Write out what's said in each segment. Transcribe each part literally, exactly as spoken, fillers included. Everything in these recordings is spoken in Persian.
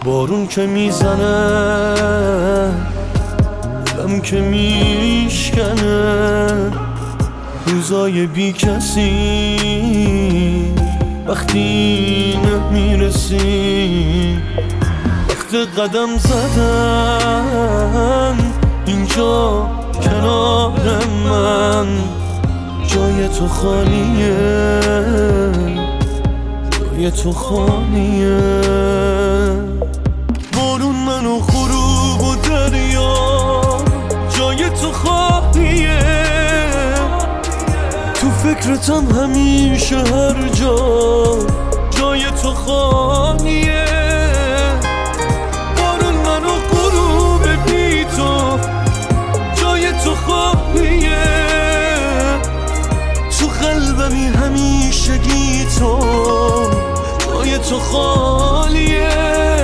بارون که میزنه دلم که میشکنه، روزای بی کسی وقتی نمیرسی، وقت قدم زدن اینجا کنار من، جای تو خالیه، جای تو خالیه. بارون منو غروب و دریا، جای تو خالیه، تو فکرتم همیشه هر جا، جای تو خالیه. بارون منو غروب بی تو، جای تو خالیه، تو قلبمی همیشگی تو، جای تو خالیه.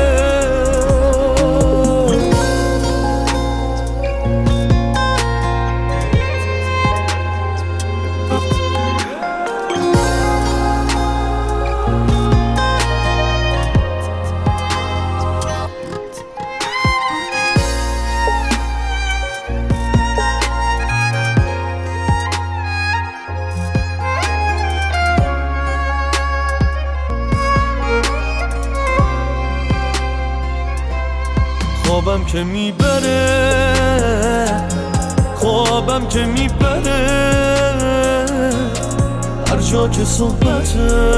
خوابم که میبره، خوابم که میبره، هر جا که صحبته،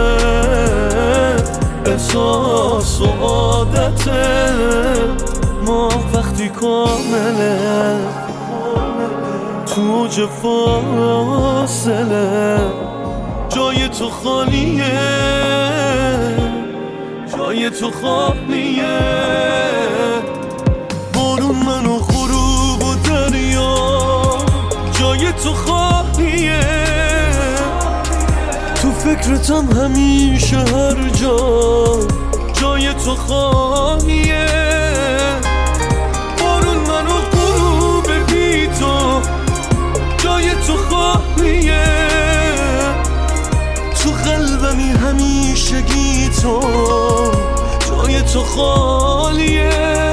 احساس و عادته، ما وقتی کامله، تو اوج فاصله، جای تو خالیه، جای تو خالیه. بارون منو غروب و دریا، جای تو خالیه، تو فکرتم همیشه هر جا، جای تو خالیه. بارون منو غروب بی تو، جای تو خالیه، تو قلبمی همیشگی تو، جای تو خالیه.